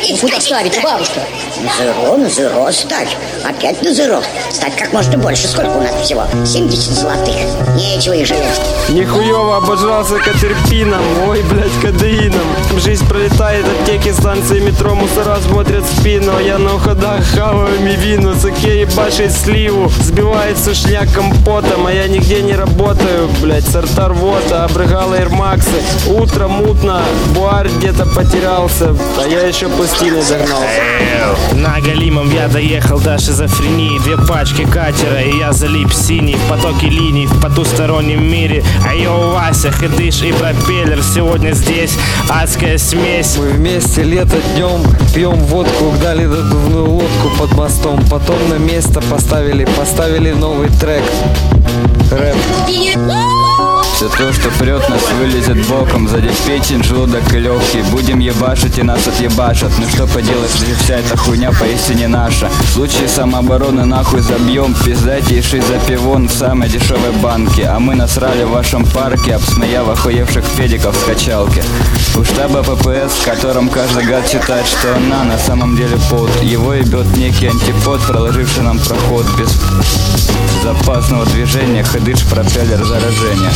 Куда ставить, бабушка? На зеро ставь. Опять на зеро. Ставь как можно больше. Сколько у нас всего? 70 золотых. Нечего их жалеть. Нихуево обожрался катерпином. Ой, блядь, кадеином. Жизнь пролетает, аптеки, станции метро, мусора смотрят в спину. А я на уходах хаваю мивину, саке ебашит сливу. Сбивает сушняк компотом, а я нигде не работаю. Блядь, сорта рвота, обрыгала Эрмаксы. Утро мутно, буар где-то потерялся, а я еще пластины догнался. На Галимом я доехал до шизофрении. 2 пачки катера, и я залип синий в потоке линий в потустороннем мире. А йоу, Вася, Хэдыш и пропеллер. Сегодня здесь адская смесь. Мы вместе лето днем пьем водку, гнали надувную лодку под мостом. Потом на место поставили новый трек. Рэп. Все то, что прет, нас вылезет боком. Сзади печень, желудок и легкие. Будем ебашить и нас отъебашат. Ну что поделать, если вся эта хуйня поистине наша. В случае самообороны нахуй забьем. Пиздатейший запивон в самой дешевой банке. А мы насрали в вашем парке, обсмеяв охуевших педиков в качалке. У штаба ППС, в котором каждый гад считает, что она на самом деле под. Его ебет некий антипод, проложивший нам проход без запасного движения. Хэдыш, пропеллер, заражение.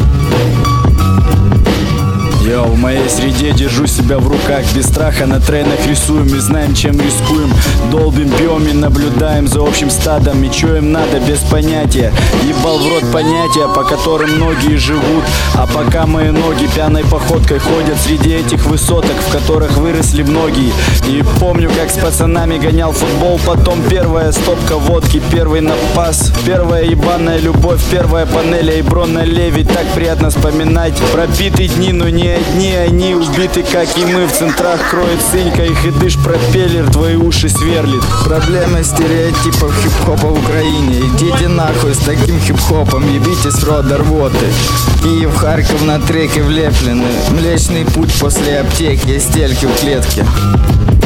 Я в моей среде держу себя в руках. Без страха на тренах рисуем и знаем, чем рискуем. Долбим, пьем и наблюдаем за общим стадом. И чё им надо без понятия. Ебал в рот понятия, по которым многие живут. А пока мои ноги пьяной походкой ходят среди этих высоток, в которых выросли многие. И помню, как с пацанами гонял футбол. Потом первая стопка водки, первый напас, первая ебаная любовь, первая панель Эйбро на леве. Так приятно вспоминать пропитые дни, но не одни они убиты, как и мы. В центрах кроет сынька и Хэдыш пропеллер твои уши сверлит. Проблема стереотипов хип-хопа в Украине. Идите нахуй с таким хип-хопом, ебитесь в рот рвоты. Киев, Харьков на треке влеплены. Млечный путь после аптеки, стельки в клетке.